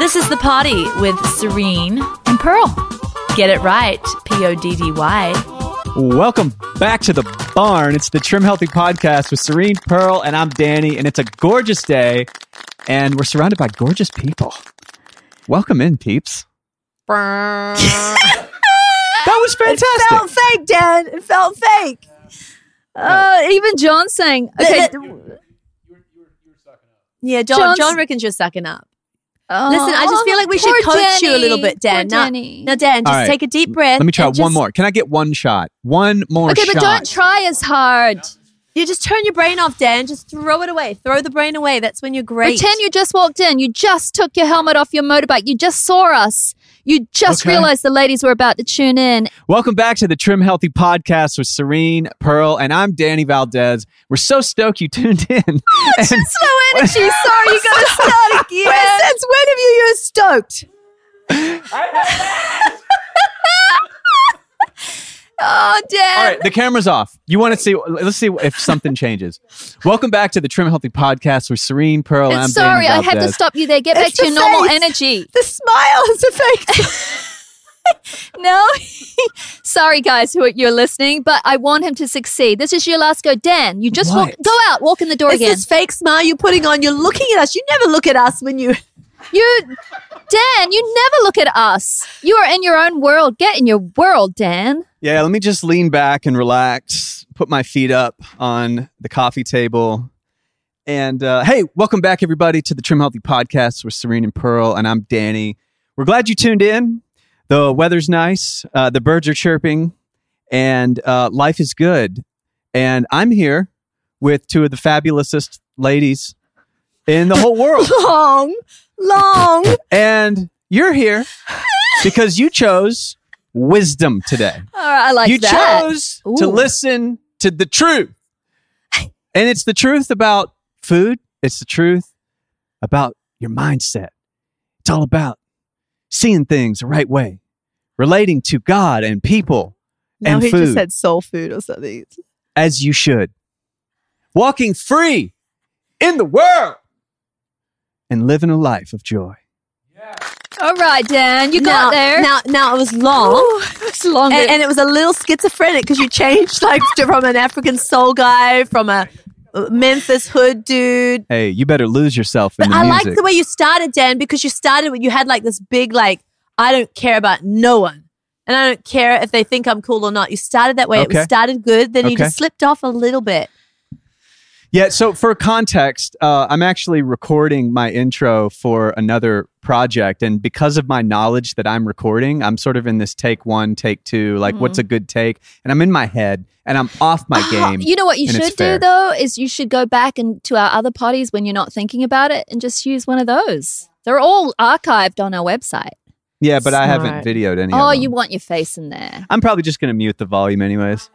This is The Party with Serene and Pearl. Get it right, Poddy. Welcome back to the barn. It's the Trim Healthy Podcast with Serene, Pearl, and I'm Danny, and it's a gorgeous day, and we're surrounded by gorgeous people. Welcome in, peeps. That was fantastic. It felt fake, Dan. It felt fake. Even John saying, okay. Yeah, John reckons you're sucking up. Listen, I just feel like we should coach Danny. you a little bit, Dan. Now, Dan, just take a deep breath. Let me try one more. Can I get one shot? One more shot. Okay, but don't try as hard. You just turn your brain off, Dan. Just throw it away. Throw the brain away. That's when you're great. Pretend you just walked in. You just took your helmet off your motorbike. You just saw us. You just realized the ladies were about to tune in. Welcome back to the Trim Healthy Podcast with Serene, Pearl, and I'm Danny Valdez. We're so stoked you tuned in. Just slow energy. Sorry, you got to start again. Since when have you're stoked? Oh, Dan. All right, the camera's off. You want to see? Let's see if something changes. Welcome back to the Trim Healthy Podcast with Serene, Pearl, and I'm sorry, Danny I have to Valdez. stop you there. Get back to your normal energy. The smile is a fake. No. Sorry, guys, who you're listening, but I want him to succeed. This is your last go. Dan, you just go out, walk in the door again. It's this fake smile you're putting on. You're looking at us. You never look at us when you... Dan, you never look at us. You are in your own world. Get in your world, Dan. Yeah, let me just lean back and relax, put my feet up on the coffee table. And hey, welcome back, everybody, to the Trim Healthy Podcast with Serene and Pearl, and I'm Danny. We're glad you tuned in. The weather's nice, the birds are chirping, and life is good. And I'm here with two of the fabulousest ladies in the whole world. Long. And you're here because you chose wisdom today. All right, I like you that. You chose to listen to the truth. And it's the truth about food. It's the truth about your mindset. It's all about seeing things the right way, relating to God and people and he food. just said soul food or something. As you should. Walking free in the world and living a life of joy. All right, Dan, you got there. Now it was long. Ooh, it was long. And it was a little schizophrenic because you changed from an African soul guy, from a Memphis hood dude. Hey, you better lose yourself in But the music. I like the way you started, Dan, because you started when you had like this big, I don't care about no one. And I don't care if they think I'm cool or not. You started that way. Okay. It started good. Then you just slipped off a little bit. Yeah, so for context, I'm actually recording my intro for another project. And because of my knowledge that I'm recording, I'm sort of in this take one, take two, what's a good take? And I'm in my head and I'm off my game. You know what you and it's should do, fair. though, is you should go back to our other parties when you're not thinking about it and just use one of those. They're all archived on our website. Yeah, but I haven't Smart. videoed any of Oh, them. you want your face in there. I'm probably just going to mute the volume anyways.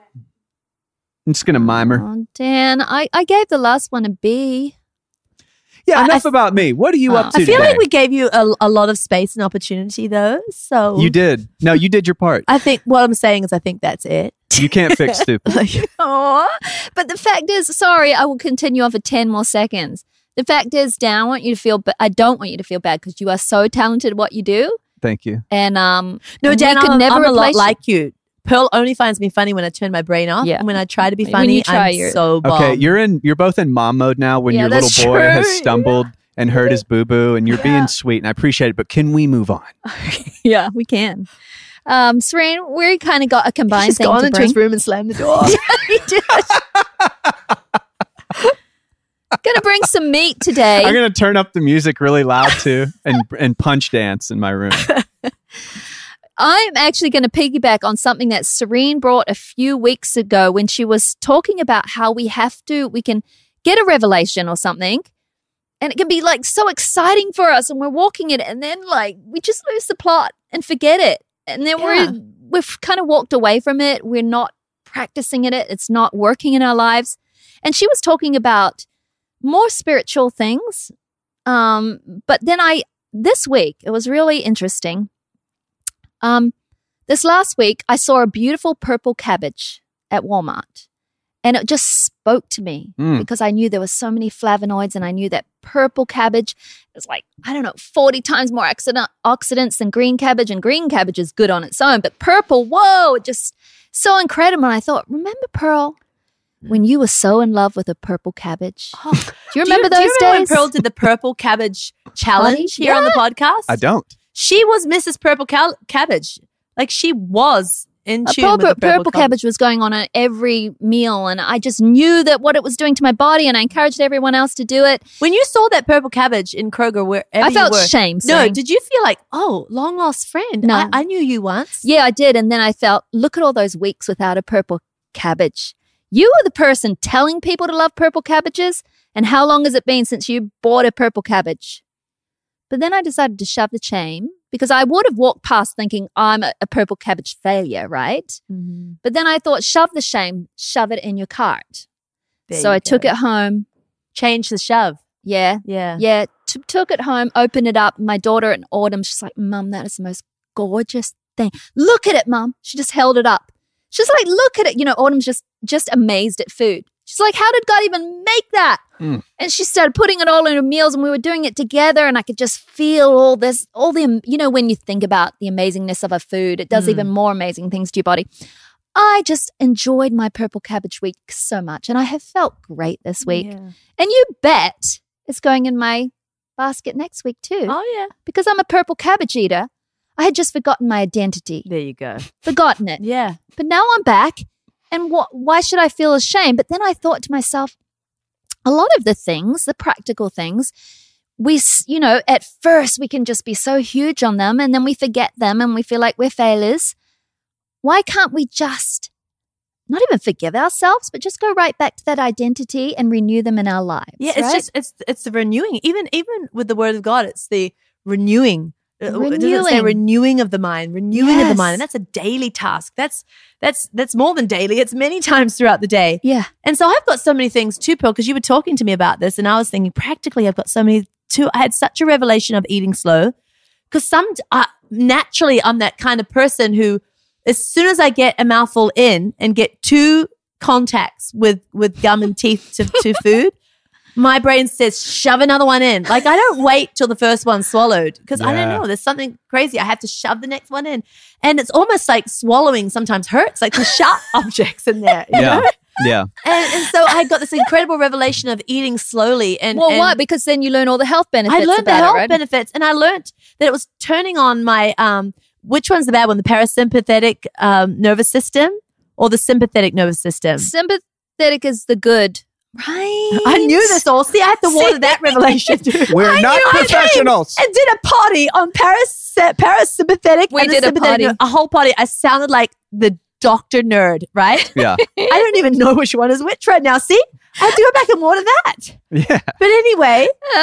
I'm just going to mime her. Oh, Dan, I gave the last one a B. Yeah, enough about me. What are you up to I feel today? like we gave you a lot of space and opportunity, though. So You did. No, you did your part. I think what I'm saying is I think that's it. You can't fix stupid. Aw. But the fact is, sorry, I will continue on for 10 more seconds. The fact is, Dan, I don't want you to feel bad because you are so talented at what you do. Thank you. And No, we Dan, could I'm never a lot replace you. like you. Pearl only finds me funny when I turn my brain off. Yeah. And when I try to be When funny, you try, I'm you're- so bomb. Okay, you're both in mom mode now when Yeah, your little that's boy true. has stumbled and hurt his boo-boo and you're being sweet and I appreciate it, but can we move on? Yeah, we can. Serene, we kind of got a combined He's thing gone to into bring. his room and slammed the door. He did. Gonna bring some meat today. I'm going to turn up the music really loud too and punch dance in my room. I'm actually going to piggyback on something that Serene brought a few weeks ago when she was talking about how we can get a revelation or something and it can be so exciting for us and we're walking it and then we just lose the plot and forget it. And then we've kind of walked away from it. We're not practicing it. It's not working in our lives. And she was talking about more spiritual things. But then this week, it was really interesting. This last week, I saw a beautiful purple cabbage at Walmart. And it just spoke to me because I knew there were so many flavonoids, and I knew that purple cabbage is like, 40 times more oxidants than green cabbage, and green cabbage is good on its own. But purple, whoa, just so incredible. And I thought, remember, Pearl, when you were so in love with a purple cabbage? Oh. Do you remember those do you remember days? when Pearl did the purple cabbage challenge here on the podcast? I don't. She was Mrs. Purple Cabbage. Like, she was in A tune with the purple cabbage was going on at every meal, and I just knew that what it was doing to my body, and I encouraged everyone else to do it. When you saw that purple cabbage in Kroger, wherever I felt you were, shame. No, saying, did you feel like, oh, long lost friend? No. I knew you once. yeah, I did. And then I felt, look at all those weeks without a purple cabbage. You were the person telling people to love purple cabbages, and how long has it been since you bought a purple cabbage? But then I decided to shove the shame, because I would have walked past thinking I'm a purple cabbage failure, right? Mm-hmm. But then I thought, shove the shame, shove it in your cart. There So you I took go. it home. Change the shove. Yeah. Yeah. Took it home, opened it up. My daughter in Autumn, she's like, Mum, that is the most gorgeous thing. Look at it, Mum. She just held it up. She's like, look at it. You know, Autumn's just amazed at food. She's like, how did God even make that? Mm. And she started putting it all in her meals, and we were doing it together, and I could just feel all the, you know, when you think about the amazingness of a food, it does even more amazing things to your body. I just enjoyed my purple cabbage week so much, and I have felt great this week. Yeah. And you bet it's going in my basket next week too. Oh, yeah. Because I'm a purple cabbage eater. I had just forgotten my identity, There you go. forgotten it. Yeah. But now I'm back, and why should I feel ashamed? But then I thought to myself, a lot of the things, the practical things, at first we can just be so huge on them, and then we forget them and we feel like we're failures. Why can't we just not even forgive ourselves, but just go right back to that identity and renew them in our lives? Yeah, it's right? it's the renewing. Even with the word of God, it's the renewing. Does it say Renewing. renewing of the mind, renewing of the mind? Yes. And that's a daily task. That's more than daily. It's many times throughout the day. Yeah. And so I've got so many things too, Pearl, because you were talking to me about this, and I was thinking practically I've got so many too. I had such a revelation of eating slow, because naturally I'm that kind of person who, as soon as I get a mouthful in and get two contacts with gum and teeth to food, my brain says, shove another one in. Like, I don't wait till the first one's swallowed, because I don't Yeah. know. There's something crazy. I have to shove the next one in. And it's almost like swallowing sometimes hurts, like the sharp objects in there. You Yeah. know? Yeah. And so I got this incredible revelation of eating slowly. And Well, why? Because then you learn all the health benefits. I learned the about health it, right? benefits, and I learned that it was turning on my, which one's the bad one? The parasympathetic nervous system or the sympathetic nervous system? Sympathetic is the good. Right. I knew this all. See, I had to water that revelation too. We're not I came professionals. and did a potty on parasympathetic. We and the did a sympathetic potty. a whole potty. I sounded like the doctor nerd, right? Yeah. I don't even know which one is which right now. See, I have to go back and water that. Yeah. But anyway,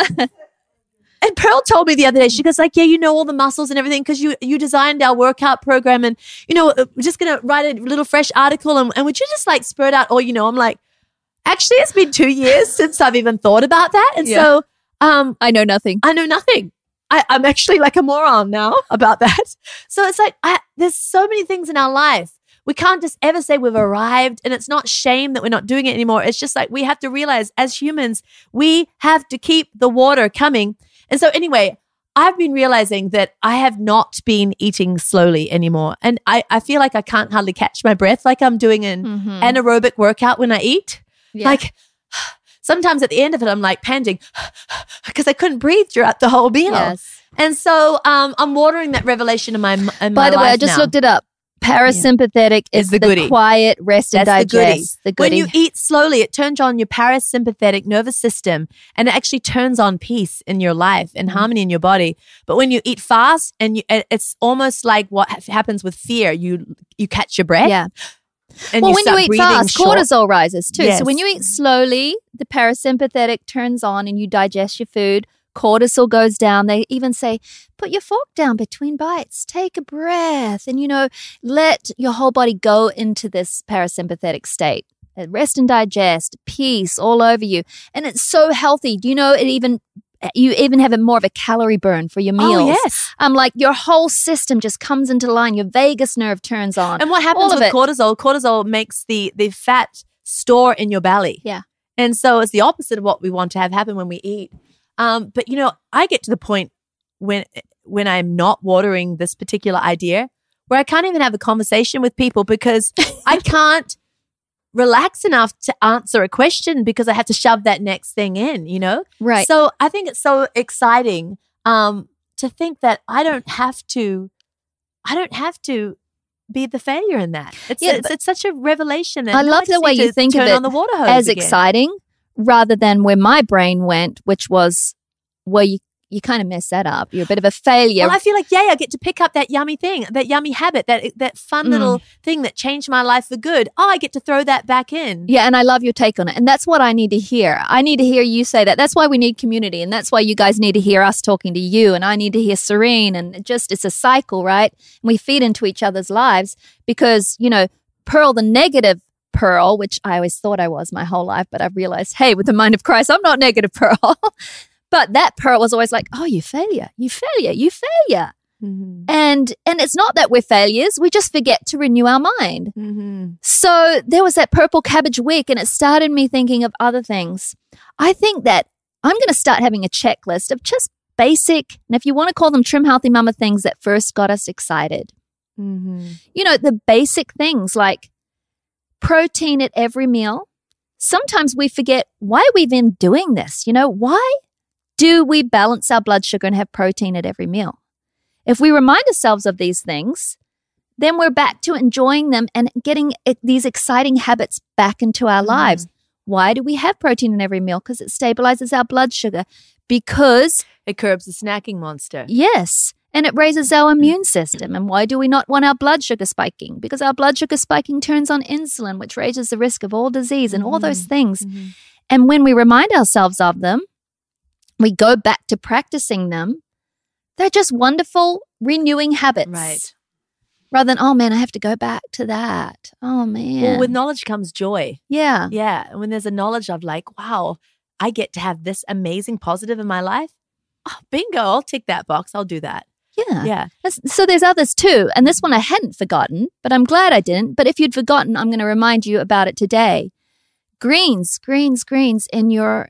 and Pearl told me the other day, she goes like, yeah, you know all the muscles and everything because you designed our workout program, and, you know, we're just going to write a little fresh article, and would you just like spurt out all, you know, I'm like, actually, it's been 2 years since I've even thought about that. And Yeah. so I know nothing. I know nothing. I'm actually like a moron now about that. So it's like, there's so many things in our life. We can't just ever say we've arrived, and it's not shame that we're not doing it anymore. It's just like we have to realize as humans, we have to keep the water coming. And so anyway, I've been realizing that I have not been eating slowly anymore. And I feel like I can't hardly catch my breath, like I'm doing an Mhm. anaerobic workout when I eat. Yeah. Like sometimes at the end of it, I'm like panting because I couldn't breathe throughout the whole meal. Yes. And so I'm watering that revelation in my By the way, I just looked it up. Parasympathetic is the the goodie. quiet rest and That's the goodie. digest. The When goodie. you eat slowly, it turns on your parasympathetic nervous system, and it actually turns on peace in your life and harmony in your body. But when you eat fast, it's almost like what happens with fear. You catch your breath. Yeah. And Well, you when start you eat breathing fast, short. cortisol rises too. Yes. So when you eat slowly, the parasympathetic turns on and you digest your food. Cortisol goes down. They even say, put your fork down between bites, take a breath, and, let your whole body go into this parasympathetic state. Rest and digest, peace all over you. And it's so healthy. Do you know you even have more of a calorie burn for your meals? Oh, yes. Like your whole system just comes into line. Your vagus nerve turns on. And what happens All of with it. cortisol? Cortisol makes the fat store in your belly. Yeah. And so it's the opposite of what we want to have happen when we eat. But I get to the point when I'm not watering this particular idea where I can't even have a conversation with people because I can't relax enough to answer a question because I have to shove that next thing in, Right. So I think it's so exciting to think that I don't have to be the failure in that. It's such a revelation. And I love the way you think of turn it on the water hose as again. exciting rather than where my brain went, which was where you kind of messed that up. You're a bit of a failure. Well, I feel like, I get to pick up that yummy thing, that yummy habit, that fun little thing that changed my life for good. Oh, I get to throw that back in. Yeah, and I love your take on it. And that's what I need to hear. I need to hear you say that. That's why we need community. And that's why you guys need to hear us talking to you. And I need to hear Serene. And it's a cycle, right? And we feed into each other's lives because, Pearl, the negative Pearl, which I always thought I was my whole life, but I've realized, hey, with the mind of Christ, I'm not negative Pearl. But that Pearl was always like, oh, you failure. Mm-hmm. And it's not that we're failures. We just forget to renew our mind. Mm-hmm. So there was that purple cabbage week and it started me thinking of other things. I think that I'm going to start having a checklist of just basic, and if you want to call them Trim Healthy Mama things that first got us excited. Mm-hmm. The basic things like protein at every meal. Sometimes we forget why we've been doing this. Why do we balance our blood sugar and have protein at every meal? If we remind ourselves of these things, then we're back to enjoying them and getting these exciting habits back into our lives. Why do we have protein in every meal? Because it stabilizes our blood sugar. Because it curbs the snacking monster. Yes. And it raises our immune system. And why do we not want our blood sugar spiking? Because our blood sugar spiking turns on insulin, which raises the risk of all disease and all those things. Mm-hmm. And when we remind ourselves of them, we go back to practicing them. They're just wonderful, renewing habits. Right. Rather than, oh man, I have to go back to that. Oh man. Well, with knowledge comes joy. Yeah. Yeah. And when there's a knowledge of like, wow, I get to have this amazing positive in my life. Oh, bingo. I'll tick that box. I'll do that. Yeah. Yeah. So there's others too. And this one I hadn't forgotten, but I'm glad I didn't. But if you'd forgotten, I'm going to remind you about it today. Greens in your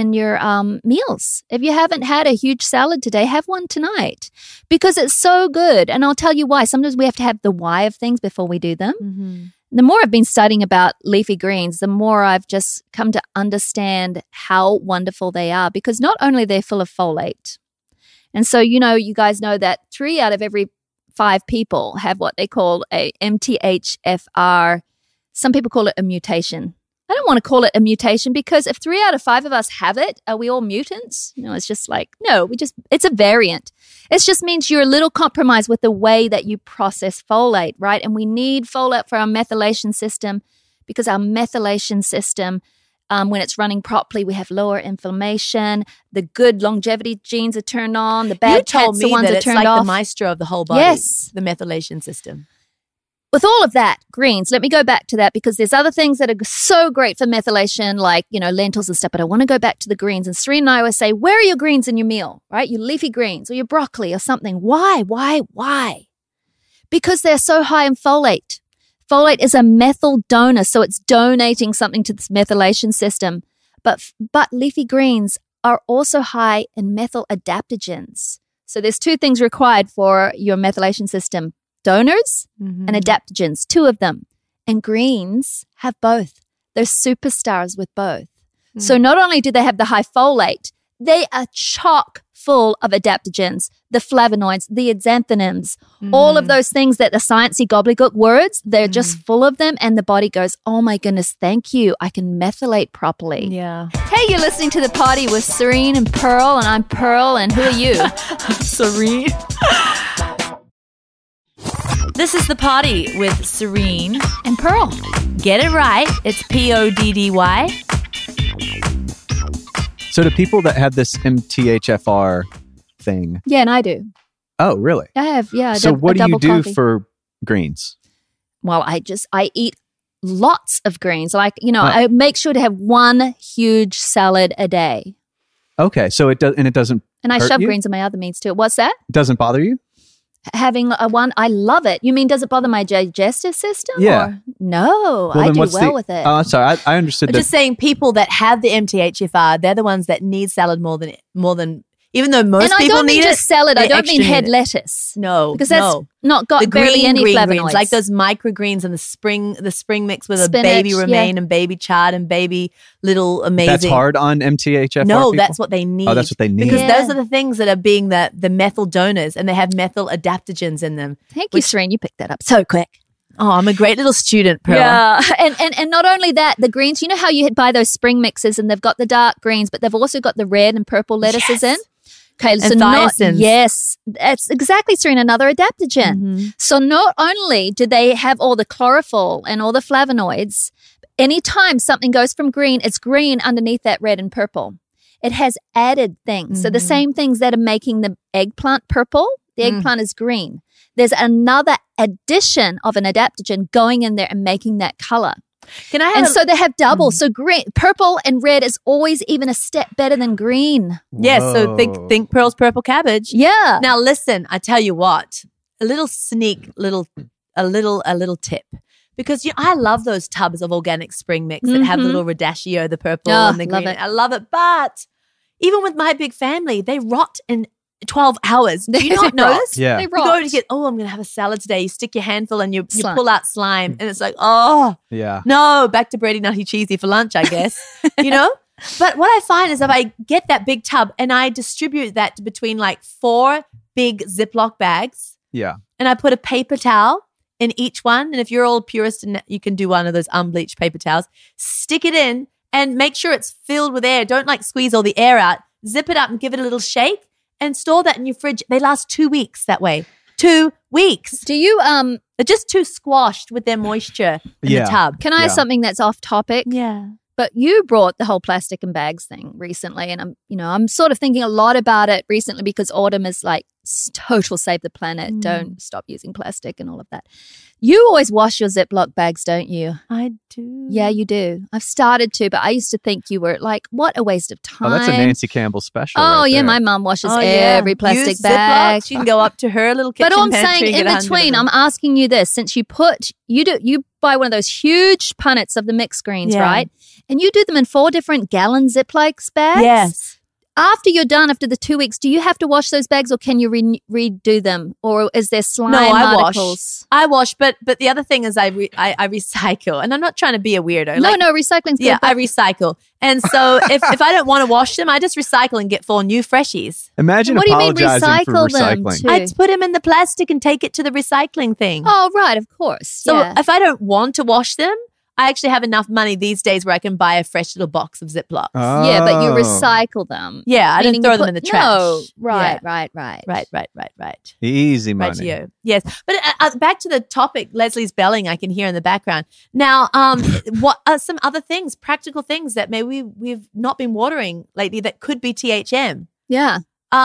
meals. If you haven't had a huge salad today, have one tonight because it's so good. And I'll tell you why. Sometimes we have to have the why of things before we do them. Mm-hmm. The more I've been studying about leafy greens, the more I've just come to understand how wonderful they are because not only they're full of folate. And so, you guys know that 3 out of every 5 people have what they call a MTHFR. Some people call it a mutation. I don't want to call it a mutation because if 3 out of 5 of us have it, are we all mutants? It's just like, no, it's a variant. It just means you're a little compromised with the way that you process folate, right? And we need folate for our methylation system because our methylation system, when it's running properly, we have lower inflammation. The good longevity genes are turned on. The bad cancer ones are turned like off. The maestro of the whole body. Yes. The methylation system. With all of that, greens, let me go back to that because there's other things that are so great for methylation, like, lentils and stuff, but I want to go back to the greens. And Serene and I always say, where are your greens in your meal, right? Your leafy greens or your broccoli or something. Why? Because they're so high in folate. Folate is a methyl donor, so it's donating something to this methylation system. But leafy greens are also high in methyl adaptogens. So there's 2 things required for your methylation system. Donors and adaptogens, 2 of them. And greens have both. They're superstars with both. So not only do they have the high folate, they are chock full of adaptogens, the flavonoids, the xanthinogens, all of those things that the sciencey gobbledygook words, they're just full of them. And the body goes, oh my goodness, thank you. I can methylate properly. Yeah. Hey, you're listening to The Party with Serene and Pearl, and I'm Pearl, and who are you? Serene. This is The Party with Serene And Pearl. Get it right. It's PODDY. So do people that have this MTHFR thing? Yeah, and I do. Oh, really? I have, yeah. So what do you do coffee. for greens? Well, I eat lots of greens. Like, I make sure to have 1 huge salad a day. Okay, so it doesn't And I hurt shove you? greens in my other meats too. What's that? It doesn't bother you? having a one. I love it. You mean, does it bother my digestive system? Yeah. Or? No, I then do what's well with it. Oh, I'm sorry. I understood I'm that. just saying people that have the MTHFR, they're the ones that need salad more than even though most and I people don't mean need just it. salad. I they don't mean extra head need it. lettuce. No, because that's no. not got The barely any green flavonoids. greens, like those microgreens and the spring mix with Spinach, a baby yeah. romaine and baby chard and baby little amazing. That's hard on MTHFR No, people? that's what they need. Oh, that's what they need. Because Yeah. those are the things that are being the methyl donors, and they have methyl adaptogens in them. Thank you, Serene. You picked that up so quick. Oh, I'm a great little student, Pearl. Yeah, and not only that, the greens. You know how you buy those spring mixes, and they've got the dark greens, but they've also got the red and purple lettuces in. Okay, so thiacins. that's exactly, Serena, another adaptogen. Mm-hmm. So not only do they have all the chlorophyll and all the flavonoids, anytime something goes from green, it's green underneath that red and purple. It has added things. So the same things that are making the eggplant purple, the eggplant is green. There's another addition of an adaptogen going in there and making that color. Can I have And a- so they have double. So green, purple and red is always even a step better than green. Yes, so Whoa. think Pearl's purple cabbage. Yeah. Now listen, I tell you what, a little tip. Because I love those tubs of organic spring mix that have the little radicchio, the purple Oh, and the love green. it. I love it. But even with my big family, they rot in 12 hours. Do you not They rot. notice? Yeah. They You rot. go to get, I'm going to have a salad today. You stick your handful and you Slime. pull out slime. And it's like, oh, Yeah. no, back to bready, nutty, cheesy for lunch, I guess. you know? But what I find is if I get that big tub and I distribute that between like 4 big Ziploc bags, Yeah. and I put a paper towel in each one. And if you're all purist and you can do one of those unbleached paper towels, stick it in and make sure it's filled with air. Don't like squeeze all the air out. Zip it up and give it a little shake and store that in your fridge. They last 2 weeks that way. 2 weeks. Do you They're just too squashed with their moisture in Yeah. the tub. can I have Yeah. something that's off topic? Yeah. But you brought the whole plastic and bags thing recently, and I'm sort of thinking a lot about it recently because autumn is like total save the planet, don't stop using plastic and all of that. You always wash your Ziploc bags, don't you? I do. Yeah, you do. I've started to, but I used to think you were like, what a waste of time. Oh, that's a Nancy Campbell special. Oh, right yeah, there. my mum washes Oh, yeah. every plastic Use bag. Ziplocs. You can go up to her little kitchen But all I'm pantry saying, and in get 100 of between, them. I'm asking you this: since you buy one of those huge punnets of the mixed greens, Yeah. right? And you do them in 4 different gallon Ziploc bags. Yes. After you're done, after the 2 weeks, do you have to wash those bags, or can you redo them, or is there slime No, I particles? wash, but the other thing is I recycle, and I'm not trying to be a weirdo. No, recycling's good. Yeah, but I recycle, and so if I don't want to wash them, I just recycle and get 4 new freshies. Imagine What do you mean apologizing for recycle them recycling. too? I put them in the plastic and take it to the recycling thing. oh, right, of course. So yeah. if I don't want to wash them, I actually have enough money these days where I can buy a fresh little box of Ziplocs. Yeah, but you Oh. recycle them. Yeah, I Meaning didn't throw you them put- in the trash. No, right, Yeah. right. Easy Right money. to you. Yes. But back to the topic, Leslie's belling I can hear in the background. Now, what are some other things, practical things that maybe we've not been watering lately that could be THM? Yeah.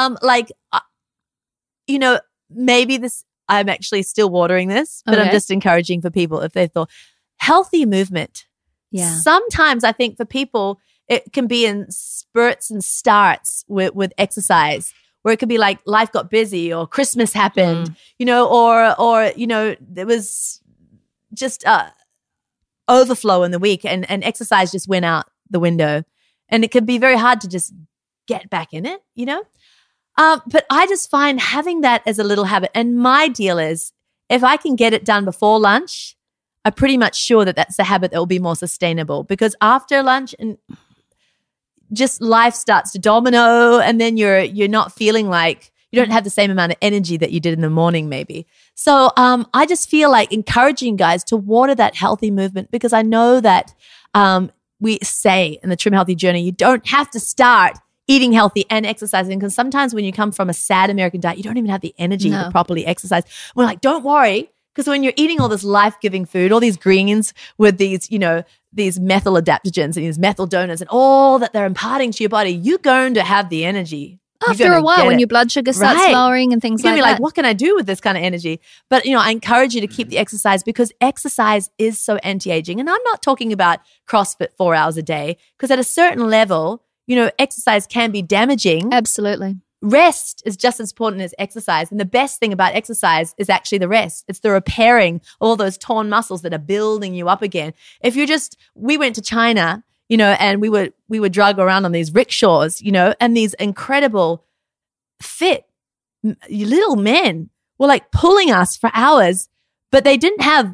Maybe this, I'm actually still watering this, but I'm Okay. just encouraging for people if they thought healthy movement. Yeah. Sometimes I think for people, it can be in spurts and starts with exercise, where it could be like life got busy or Christmas happened, or there was just overflow in the week and exercise just went out the window. And it can be very hard to just get back in it, But I just find having that as a little habit. And my deal is if I can get it done before lunch, I'm pretty much sure that that's a habit that will be more sustainable, because after lunch and just life starts to domino, and then you're not feeling like you don't have the same amount of energy that you did in the morning maybe. So I just feel like encouraging guys to water that healthy movement, because I know that we say in the Trim Healthy Journey, you don't have to start eating healthy and exercising, because sometimes when you come from a sad American diet, you don't even have the energy to properly exercise. We're like, don't worry. Because when you're eating all this life-giving food, all these greens with these, these methyl adaptogens and these methyl donors and all that they're imparting to your body, you're going to have the energy. You're After gonna a while, get when it. your blood sugar starts Right. lowering and things You're like going to be that. like, what can I do with this kind of energy? But, I encourage you to keep the exercise, because exercise is so anti-aging. And I'm not talking about CrossFit 4 hours a day, because at a certain level, exercise can be damaging. Absolutely. rest is just as important as exercise. And the best thing about exercise is actually the rest. It's the repairing all those torn muscles that are building you up again. If you're we went to China, and we would drug around on these rickshaws, and these incredible fit little men were like pulling us for hours, but they didn't have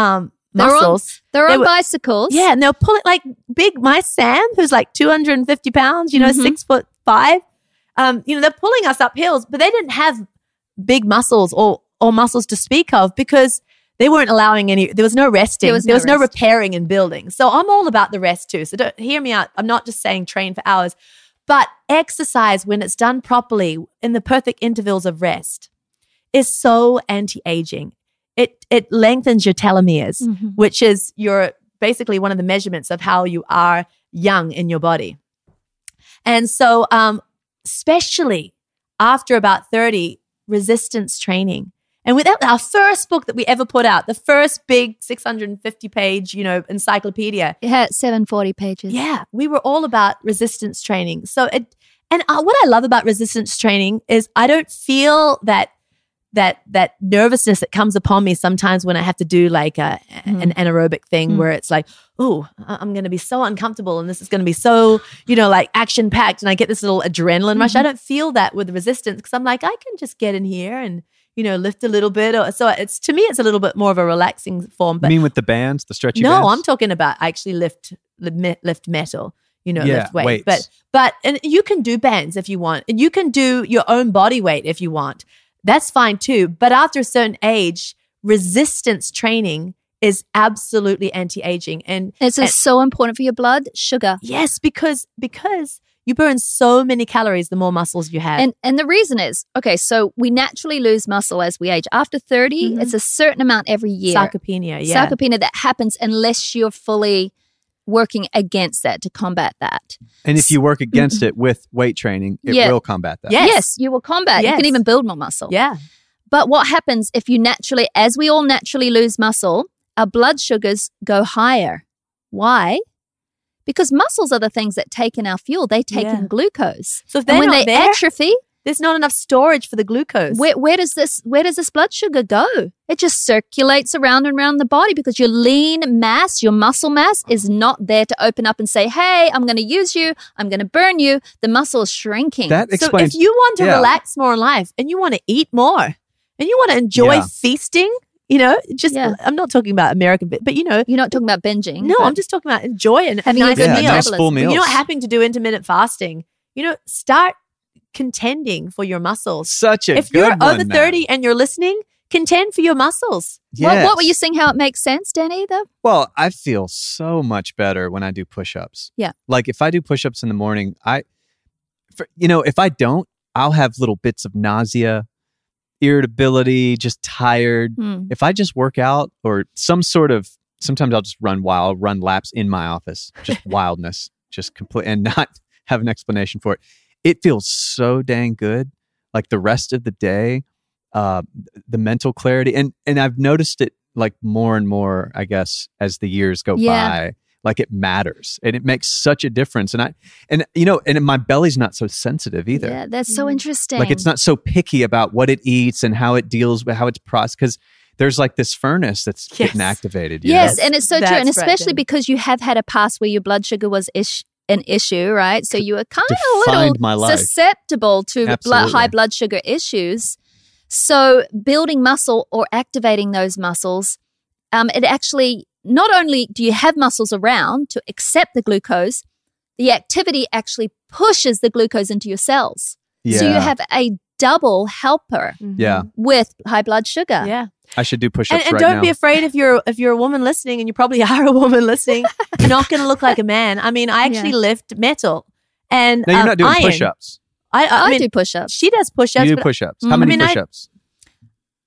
muscles. They're on bicycles. Yeah, and they're pulling like my Sam, who's like 250 pounds, 6'5". They're pulling us up hills, but they didn't have big muscles or muscles to speak of because they weren't allowing there was no resting. There was no repairing and building. So I'm all about the rest too. So don't hear me out. I'm not just saying train for hours, but exercise when it's done properly in the perfect intervals of rest is so anti-aging. It lengthens your telomeres, which is basically one of the measurements of how you are young in your body. And so, especially after about 30, resistance training. And with our first book that we ever put out, the first big 650-page, encyclopedia. It had 740 pages. Yeah, we were all about resistance training. So, what I love about resistance training is I don't feel that nervousness that comes upon me sometimes when I have to do like an anaerobic thing where it's like, oh, I'm going to be so uncomfortable and this is going to be so, like action packed, and I get this little adrenaline rush. I don't feel that with resistance because I'm like, I can just get in here and, lift a little bit. So to me, it's a little bit more of a relaxing form. But you mean with the bands, the stretchy no, bands? I'm talking about actually lift metal. Lift weight. weights. But and you can do bands if you want, and you can do your own body weight if you want. That's fine too. But after a certain age, resistance training is absolutely anti-aging. And it's so important for your blood sugar. Yes, because you burn so many calories the more muscles you have. And the reason is, okay, so we naturally lose muscle as we age. After 30, it's a certain amount every year. Sarcopenia, yeah. Sarcopenia that happens unless you're fully working against that to combat that. And if you work against it with weight training, it will combat that. Yes, you will combat. Yes. You can even build more muscle. Yeah. But what happens if as we all naturally lose muscle, our blood sugars go higher. Why? Because muscles are the things that take in our fuel. They take in glucose. So if they're not there, atrophy, there's not enough storage for the glucose. Where does this blood sugar go? It just circulates around and around the body because your lean mass, your muscle mass is not there to open up and say, hey, I'm going to use you. I'm going to burn you. The muscle is shrinking. That explains. So if you want to relax more in life and you want to eat more and you want to enjoy feasting, I'm not talking about American, but You're not talking about binging. No, I'm just talking about enjoying having a good meal. Nice full meals. You're not having to do intermittent fasting. Start contending for your muscles. If you're over 30 and you're listening, contend for your muscles. Yes. What were you saying? How it makes sense, Danny? Though. Well, I feel so much better when I do push-ups. Yeah. Like if I do push-ups in the morning, if I don't, I'll have little bits of nausea, irritability, just tired. If I just work out or sometimes I'll just run laps in my office, just wildness, just complete and not have an explanation for it. It feels so dang good. Like the rest of the day, the mental clarity. And I've noticed it like more and more, I guess, as the years go by. Like it matters and it makes such a difference. And my belly's not so sensitive either. Yeah, that's so interesting. Like it's not so picky about what it eats and how it deals with how it's processed because there's like this furnace that's getting activated. Yes, and it's so true. And That's especially because you have had a past where your blood sugar was an issue, right? So you were kind of a little susceptible to high blood sugar issues. So building muscle or activating those muscles, it actually, not only do you have muscles around to accept the glucose, the activity actually pushes the glucose into your cells. Yeah. So you have a double helper with high blood sugar. Yeah. I should do push-ups and right don't now. be afraid if you're a woman listening, and you probably are a woman listening, you're not going to look like a man. I mean, I actually lift metal. And no, you're not doing iron. push-ups. I do push-ups. She does push-ups. You do push-ups. How many push-ups?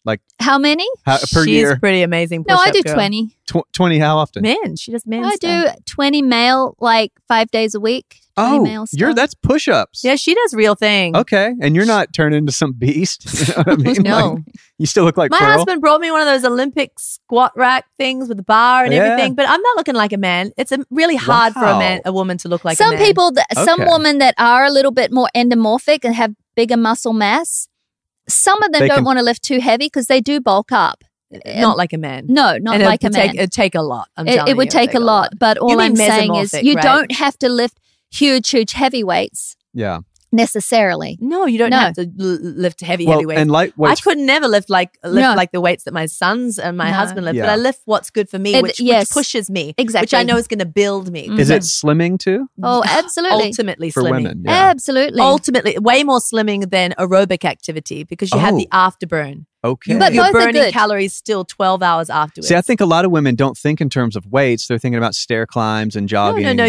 Like How many? per She's year? pretty amazing. No, I push-up do girl. 20. 20 how often? Men, she does men I do stuff. 20 male, like 5 days a week. 20 male stuff. that's push-ups. Yeah, she does real thing. Okay, and you're not turned into some beast. You know what I mean? No. Like, you still look like My Pearl. husband brought me one of those Olympic squat rack things with the bar and Yeah. everything, but I'm not looking like a man. It's really hard for Wow. a woman to look like a Some man. people, some Okay. women that are a little bit more endomorphic and have bigger muscle mass, some of them They don't can- want to lift too heavy because they do bulk up. Not like a man. No, not And like a man. It'd take a lot. I'm It telling would you, take a lot. But all You I'm mean saying is mesomorphic, you right? don't have to lift huge heavyweights Yeah. necessarily. No, you don't No. have to lift heavy Well, weights. and lightweights. I could never lift No. like the weights that my sons and my No. husband lift, Yeah. but I lift what's good for me, which yes. pushes me, which Exactly. I know is going to build me. Is it Mm-hmm. slimming too Oh, absolutely. Ultimately for slimming. women? Yeah. Absolutely. Ultimately, way more slimming than aerobic activity because you have Oh. the afterburn. Okay. But You're both are burning good. calories still 12 hours afterwards. See, I think a lot of women don't think in terms of weights. They're thinking about stair climbs and jogging. no.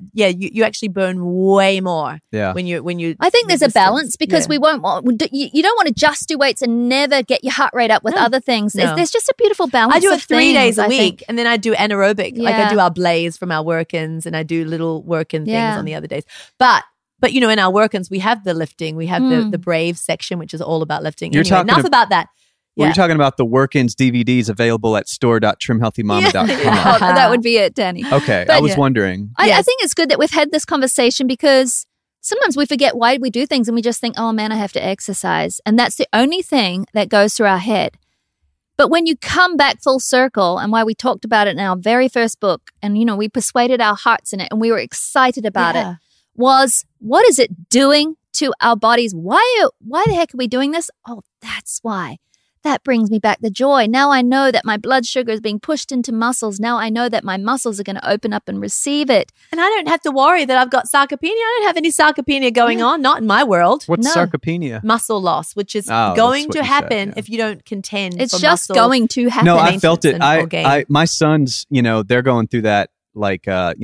You actually burn way more Yeah. when you. I think there's a resistance. balance because Yeah. we won't want you don't want to just do weights and never get your heart rate up with No. other things. No. There's just a beautiful balance. I do it of 3 days things, a I week, think. and then I do anaerobic. Like I Yeah. do our blaze from our work-ins, and I do little work-in things Yeah. on the other days. But you know, in our work-ins, we have the lifting. We have Mm. the brave section, which is all about lifting. You're Anyway, talking enough ab- about that. Well, Yeah. you're talking about the work-ins DVDs available at store.trimhealthymama.com. Yeah. Oh, that would be it, Danny. Okay, But- I was Yeah. wondering. I Yes. think it's good that we've had this conversation because sometimes we forget why we do things and we just think, oh man, I have to exercise. And that's the only thing that goes through our head. But when you come back full circle and why we talked about it in our very first book and, you know, we persuaded our hearts in it and we were excited about it, Yeah. was what is it doing to our bodies? Why the heck are we doing this? Oh, that's why. That brings me back the joy. Now I know that my blood sugar is being pushed into muscles. Now I know that my muscles are going to open up and receive it. And I don't have to worry that I've got sarcopenia. I don't have any sarcopenia going on. Not in my world. What's No. sarcopenia? Muscle loss, which is Oh, going that's what to you said, happen yeah. if you don't contend. It's for just muscle. going to happen. No, I felt it. maintenance and full gain. My sons, you know, they're going through that. Like,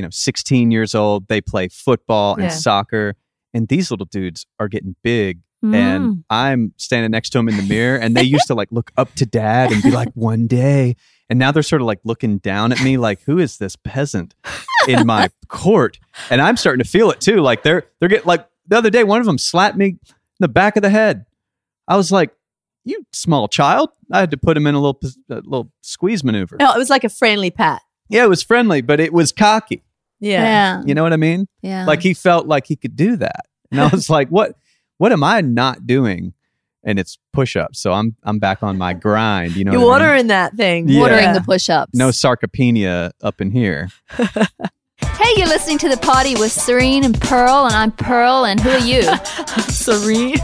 16 years old, they play football Yeah. and soccer, and these little dudes are getting big. Mm. And I'm standing next to them in the mirror, and they used to like look up to dad and be like, one day. And now they're sort of like looking down at me, like, who is this peasant in my court? And I'm starting to feel it too. Like they're getting like the other day, one of them slapped me in the back of the head. I was like, you small child. I had to put him in a little squeeze maneuver. No, it was like a friendly pat. Yeah, it was friendly, but it was cocky. Yeah. You know what I mean? Yeah. Like he felt like he could do that. And I was like, what am I not doing? And it's push-ups. So I'm back on my grind. You know You're what I mean? watering that thing. Yeah. Watering the push-ups. No sarcopenia up in here. Hey, you're listening to The Party with Serene and Pearl, and I'm Pearl, and who are you? Serene.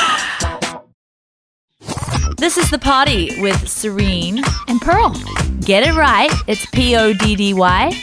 This is The Party with Serene. And Pearl. Get it right. It's PODDY.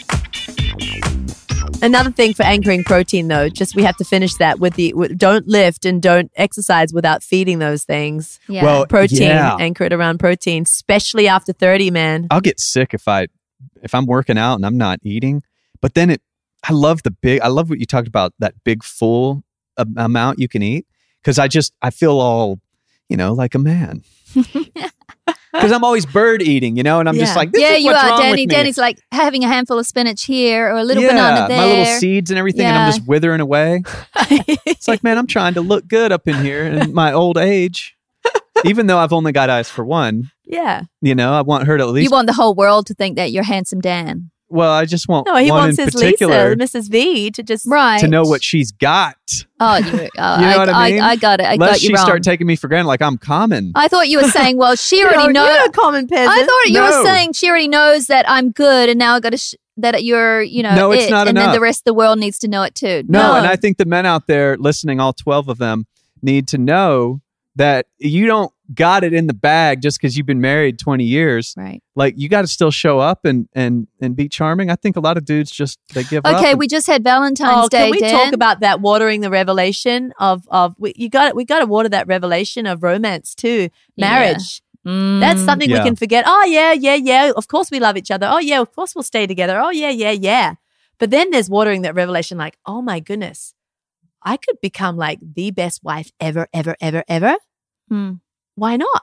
Another thing for anchoring protein, though, just we have to finish that with don't lift and don't exercise without feeding those things. Yeah. Well, Protein, yeah. anchor it around protein, especially after 30, man. I'll get sick if I'm working out and I'm not eating. But then I love what you talked about, that big full amount you can eat. Because I feel all, like a man. Because I'm always bird eating, and I'm just Yeah. like, this yeah, is you what's are, wrong Danny. with me. Danny's like having a handful of spinach here or a little yeah, banana there. my little seeds and everything, and I'm Yeah. just withering away. It's like, man, I'm trying to look good up in here in my old age. Even though I've only got eyes for one, Yeah. I want her to at least. You want the whole world to think that you're handsome Dan. Well, I just want No, he one wants in his particular Lisa, Mrs. V, to just Right. to know what she's got. Oh, you You know what I mean? I got it. I Lest got you she wrong. start taking me for granted, like I'm common. I thought you were saying, well, she already knows. You're a common peasant. I thought you No. were saying she already knows that I'm good, and now I got to that you're, No, it's it, not and enough. then the rest of the world needs to know it too. No, and I think the men out there listening, all 12 of them, need to know that you don't got it in the bag just because you've been married 20 years. Right. Like you got to still show up and be charming. I think a lot of dudes they give up. Okay, and- we just had Valentine's Day. Can we Dan. talk about that watering the revelation of we got to water that revelation of romance too, marriage. Mm. That's something Yeah. we can forget. Oh yeah. Of course we love each other. Oh yeah, of course we'll stay together. Oh yeah. But then there's watering that revelation, like, oh my goodness, I could become like the best wife ever. Hmm. Why not?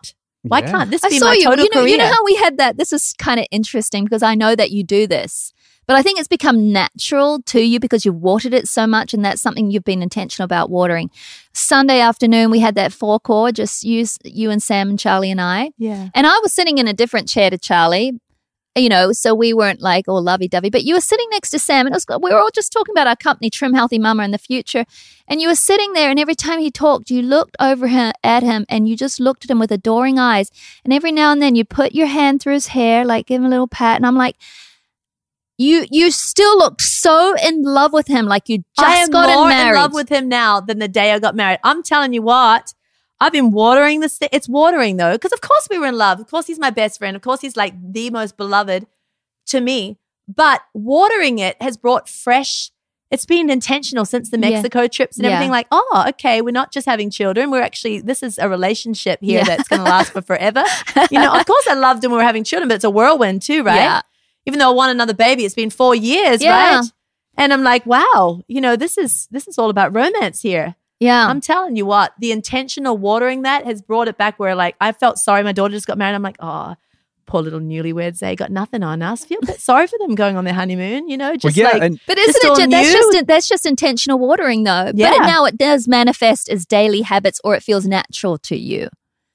Why Yeah. can't this I be saw my you. total career? You know how we had that? This is kind of interesting because I know that you do this, but I think it's become natural to you because you've watered it so much, and that's something you've been intentional about watering. Sunday afternoon, we had that forecourt, just you and Sam and Charlie and I. Yeah. And I was sitting in a different chair to Charlie, so we weren't like all lovey-dovey, but you were sitting next to Sam, and we were all just talking about our company, Trim Healthy Mama, and the future. And you were sitting there, and every time he talked, you looked over at him, and you just looked at him with adoring eyes. And every now and then, you put your hand through his hair, like give him a little pat. And I'm like, you still look so in love with him, like you I just am got more married. in love with him now than the day I got married. I'm telling you what. I've been watering this. It's watering though, because of course we were in love. Of course he's my best friend. Of course he's like the most beloved to me. But watering it has brought fresh. It's been intentional since the Mexico trips and everything. Like, oh, okay, we're not just having children. This is a relationship here that's going to last for forever. Of course I loved him when we were having children, but it's a whirlwind too, right? Yeah. Even though I want another baby, it's been 4 years, Yeah. right? And I'm like, wow, this is all about romance here. Yeah. I'm telling you what, the intentional watering that has brought it back where like I felt sorry. My daughter just got married. I'm like, oh, poor little newlyweds. They got nothing on us. Feel a bit sorry for them going on their honeymoon, just like. and But isn't Just all it that's just intentional watering though? Yeah. But now it does manifest as daily habits, or it feels natural to you.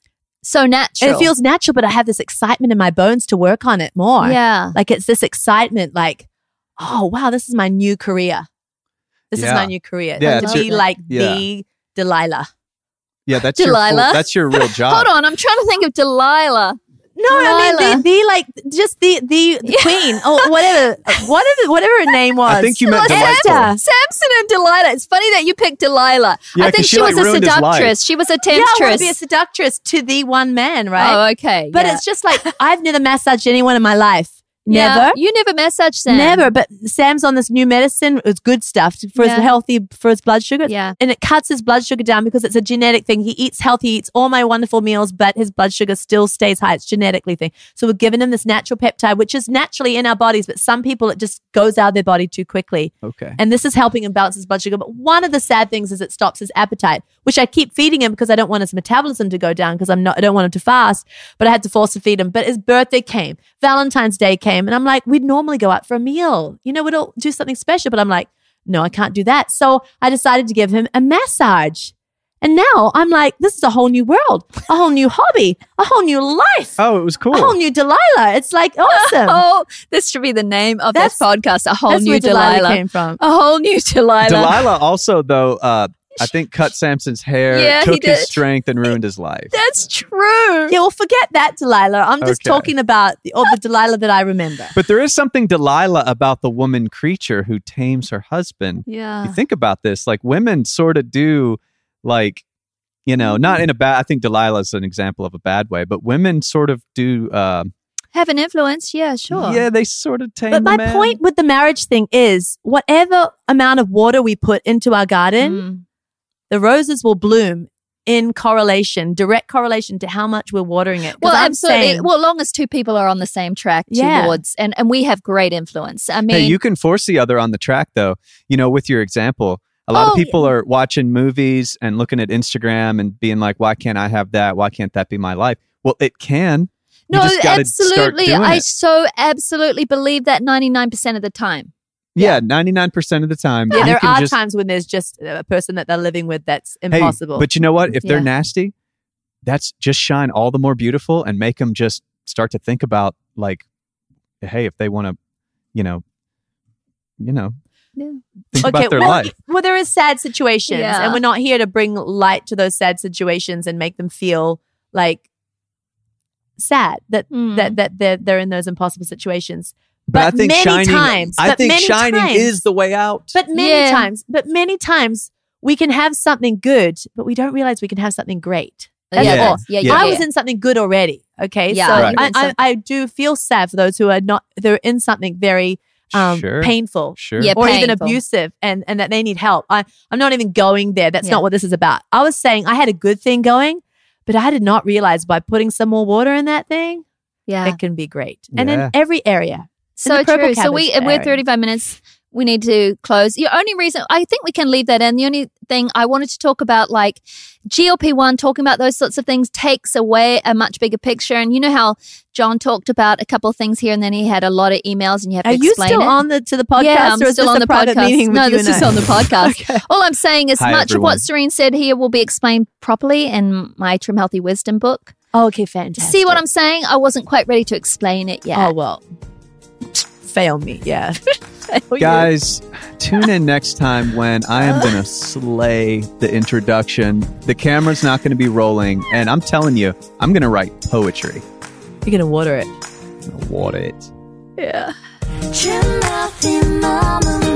So natural. It feels natural, but I have this excitement in my bones to work on it more. Yeah. Like it's this excitement like, oh, wow, this is my new career. This is Yeah. my new career. Yeah, To it's be your- like yeah. the Delilah. yeah, that's Delilah? that's your real job. Hold on, I'm trying to think of Delilah. No, I mean the like just the queen or whatever her name was. I think you meant Esther. delightful. Samson and Delilah. It's funny that you picked Delilah. Yeah, I think 'cause she, she was like, a ruined his life. seductress. She was a Yeah, I want temptress. to be a seductress to the one man, right? Oh, okay. But yeah. it's just like I've never massaged anyone in my life. Yeah, Never. You never massaged Sam. Never. But Sam's on this new medicine. It's good stuff for his for his blood sugar. Yeah. And it cuts his blood sugar down because it's a genetic thing. He eats healthy, he eats all my wonderful meals, but his blood sugar still stays high. It's genetically thing. So we're giving him this natural peptide, which is naturally in our bodies, but some people it just goes out of their body too quickly. Okay. And this is helping him balance his blood sugar. But one of the sad things is it stops his appetite, which I keep feeding him because I don't want his metabolism to go down because I don't want him to fast, but I had to force to feed him. But his birthday came, Valentine's Day came, and I'm like, we'd normally go out for a meal. We'd all do something special, but I'm like, no, I can't do that. So I decided to give him a massage. And now I'm like, this is a whole new world, a whole new hobby, a whole new life, Oh, it was cool. a whole new Delilah. It's like awesome. Oh, this should be the name of this podcast. A whole That's new where Delilah. came from. A whole new Delilah. Delilah also, though, I think cut Samson's hair, Yeah, he took his did. strength, and ruined his life. That's true. Yeah, well, forget that, Delilah. I'm just Okay. talking about the Delilah that I remember. But there is something Delilah about the woman creature who tames her husband. Yeah. You think about this, like women sort of do, like, not in a bad. I think Delilah's an example of a bad way, but women sort of do. Have an influence. Yeah, sure. Yeah, they sort of tame. But the my man. point with the marriage thing is whatever amount of water we put into our garden, Mm. the roses will bloom in direct correlation to how much we're watering it. 'Cause Well, I'm absolutely. saying- Well, long as two people are on the same track Yeah. towards, and we have great influence. I mean, Hey, you can force the other on the track, though. With your example, a lot Oh, of people are watching movies and looking at Instagram and being like, "Why can't I have that? Why can't that be my life?" Well, it can. You no, just gotta start absolutely. doing I it. so absolutely believe that 99% of the time. Yeah, 99% of the time. yeah, you there can are just, times when there's just a person that they're living with that's impossible. Hey, but you know what? If they're Yeah. nasty, that's just shine all the more beautiful and make them just start to think about, like, hey, if they want to, Yeah. think about their well, life. well, there is sad situations, Yeah. and we're not here to bring light to those sad situations and make them feel like sad that Hmm. they're in those impossible situations. But I think many shining. times, I but think many shining times- is the way out. But many Yeah. times we can have something good, but we don't realize we can have something great. That's yeah, all. yeah, Yeah. I was in something good already. Okay. Yeah, So Right. you were in I do feel sad for those who are not, they're in something very Sure. painful Sure. Yeah. or even Painful. abusive and that they need help. I'm not even going there. That's Yeah. not what this is about. I was saying I had a good thing going, but I did not realize by putting some more water in that thing, Yeah. it can be great. And Yeah. in every area. So the purple true. So cabbage we're area. 35 minutes. we need to close. The only reason, I think we can leave that in. The only thing I wanted to talk about, like GLP-1, talking about those sorts of things takes away a much bigger picture. And you know how John talked about a couple of things here and then he had a lot of emails and you have to explain it. Are you still on the podcast? Yeah, I'm or is still this on a the private podcast. meeting with No, you this and is I? on the podcast. Okay. All I'm saying is Hi, much everyone. of what Serene said here will be explained properly in my Trim Healthy Wisdom book. Oh, okay, fantastic. See what I'm saying? I wasn't quite ready to explain it yet. Oh, well. Fail me, yeah. Guys, tune in next time when I am going to slay the introduction. The camera's not going to be rolling, and I'm telling you, I'm going to write poetry. You're going to water it. I'm going to water it. Yeah. Trim Healthy Mama.